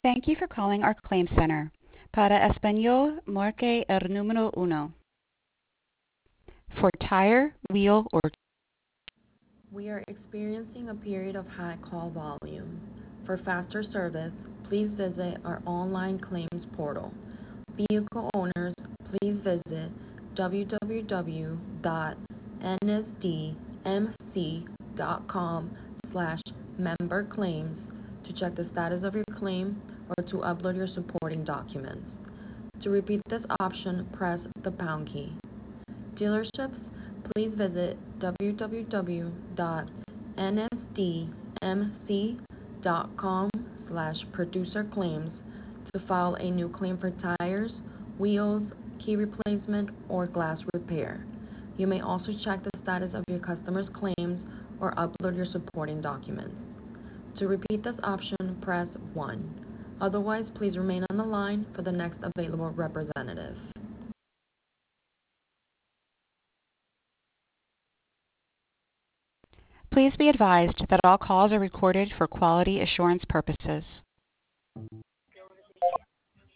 Thank you for calling our claim center. Para español, marque el número uno. For tire, wheel, or We are experiencing a period of high call volume. For faster service, please visit our online claims portal. Vehicle owners, please visit www.nsdmc.com/memberclaims to check the status of your claim or to upload your supporting documents. To repeat this option, press the pound key. Dealerships, please visit www.nsdmc.com/producer claims to file a new claim for tires, wheels, key replacement, or glass repair. You may also check the status of your customer's claims or upload your supporting documents. To repeat this option, press 1. Otherwise, please remain on the line for the next available representative. please be advised that all calls are recorded for quality assurance purposes.